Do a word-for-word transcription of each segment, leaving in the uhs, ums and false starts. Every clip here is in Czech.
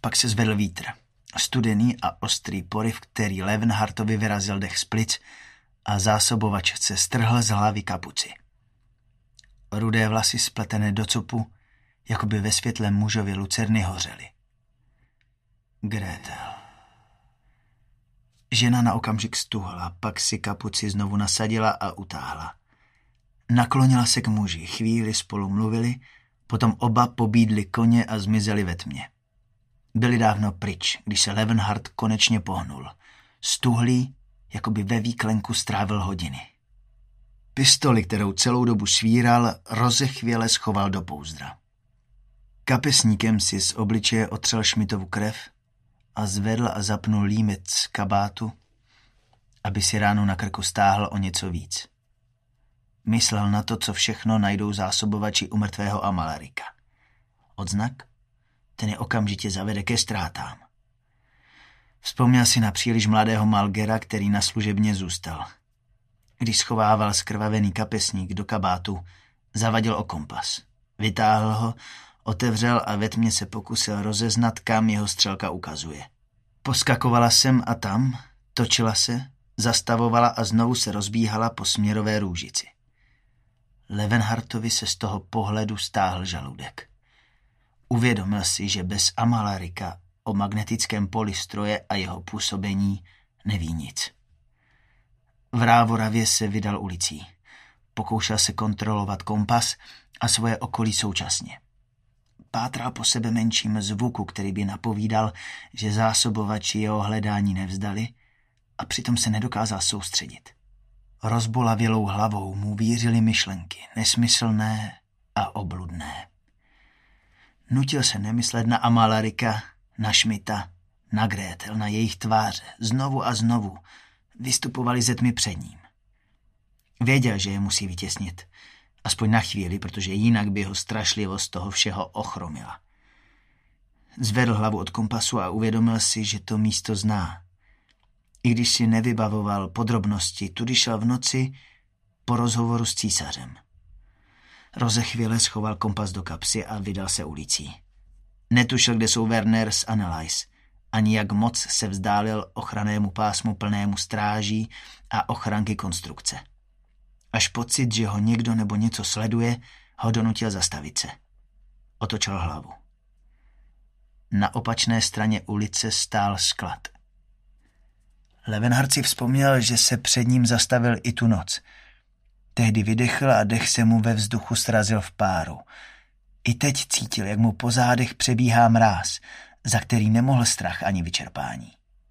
Pak se zvedl vítr. Studený a ostrý poryv, který Levenhartovi vyrazil dech z plic a zásobovač se strhl z hlavy kapuci. Rudé vlasy spletené do cupu, jako by ve světle mužovy lucerny hořely. Gretel. Žena na okamžik stuhla, pak si kapuci znovu nasadila a utáhla. Naklonila se k muži, chvíli spolu mluvili, potom oba pobídli koně a zmizeli ve tmě. Byli dávno pryč, když se Levenhart konečně pohnul. Stuhlý, jako by ve výklenku strávil hodiny. Pistoli, kterou celou dobu svíral, rozechvěle schoval do pouzdra. Kapesníkem si z obličeje otřel Schmidtovu krev a zvedl a zapnul límec z kabátu, aby si ránu na krku stáhl o něco víc. Myslel na to, co všechno najdou zásobovači u mrtvého Amalrika. Odznak? Ten je okamžitě zavede ke ztrátám. Vzpomněl si na příliš mladého Malgera, který na služebně zůstal. Když schovával skrvavený kapesník do kabátu, zavadil o kompas. Vytáhl ho, otevřel a ve tmě se pokusil rozeznat, kam jeho střelka ukazuje. Poskakovala sem a tam, točila se, zastavovala a znovu se rozbíhala po směrové růžici. Levenhartovi se z toho pohledu stáhl žaludek. Uvědomil si, že bez Amalrika o magnetickém poli stroje a jeho působení neví nic. Vrávoravě se vydal ulicí. Pokoušel se kontrolovat kompas a svoje okolí současně. Pátral po sebe menším zvuku, který by napovídal, že zásobovači jeho hledání nevzdali, a přitom se nedokázal soustředit. Rozbolavělou hlavou mu vířily myšlenky, nesmyslné a obludné. Nutil se nemyslet na Amalrika, na Schmidta, na Gretel, na jejich tváře. Znovu a znovu vystupovali ze tmy před ním. Věděl, že je musí vytěsnit, aspoň na chvíli, protože jinak by ho strašlivost toho všeho ochromila. Zvedl hlavu od kompasu a uvědomil si, že to místo zná. I když si nevybavoval podrobnosti, tudy šel v noci po rozhovoru s císařem. Rozechvěle schoval kompas do kapsy a vydal se ulicí. Netušil, kde jsou Werner s Annelies, ani jak moc se vzdálil ochrannému pásmu plnému stráží a ochranky konstrukce. Až pocit, že ho někdo nebo něco sleduje, ho donutil zastavit se. Otočil hlavu. Na opačné straně ulice stál sklad. Levenhart si vzpomněl, že se před ním zastavil i tu noc. Tehdy vydechl a dech se mu ve vzduchu srazil v páru. I teď cítil, jak mu po zádech přebíhá mráz, za který nemohl strach ani vyčerpání.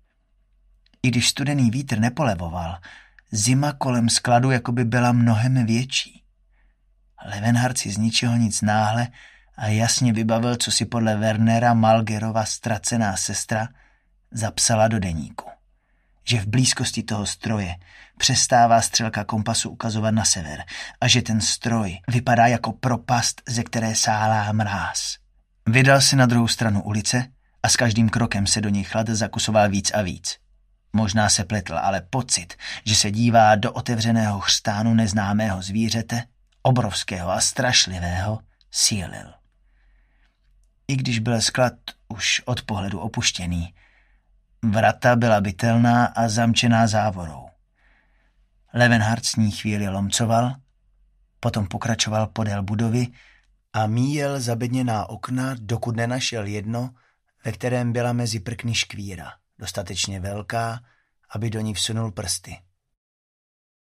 I když studený vítr nepolevoval, zima kolem skladu jakoby byla mnohem větší. Levenhart si z ničeho nic náhle a jasně vybavil, co si podle Wernera Malgerova ztracená sestra zapsala do deníku. Že v blízkosti toho stroje přestává střelka kompasu ukazovat na sever a že ten stroj vypadá jako propast, ze které sálá mráz. Vydal se na druhou stranu ulice a s každým krokem se do něj chlad zakusoval víc a víc. Možná se pletl, ale pocit, že se dívá do otevřeného chřtánu neznámého zvířete, obrovského a strašlivého, sílil. I když byl sklad už od pohledu opuštěný, vrata byla bytelná a zamčená závorou. Levenhart s ní chvíli lomcoval, potom pokračoval podél budovy a míjel zabedněná okna, dokud nenašel jedno, ve kterém byla mezi prkny škvíra, dostatečně velká, aby do ní vsunul prsty.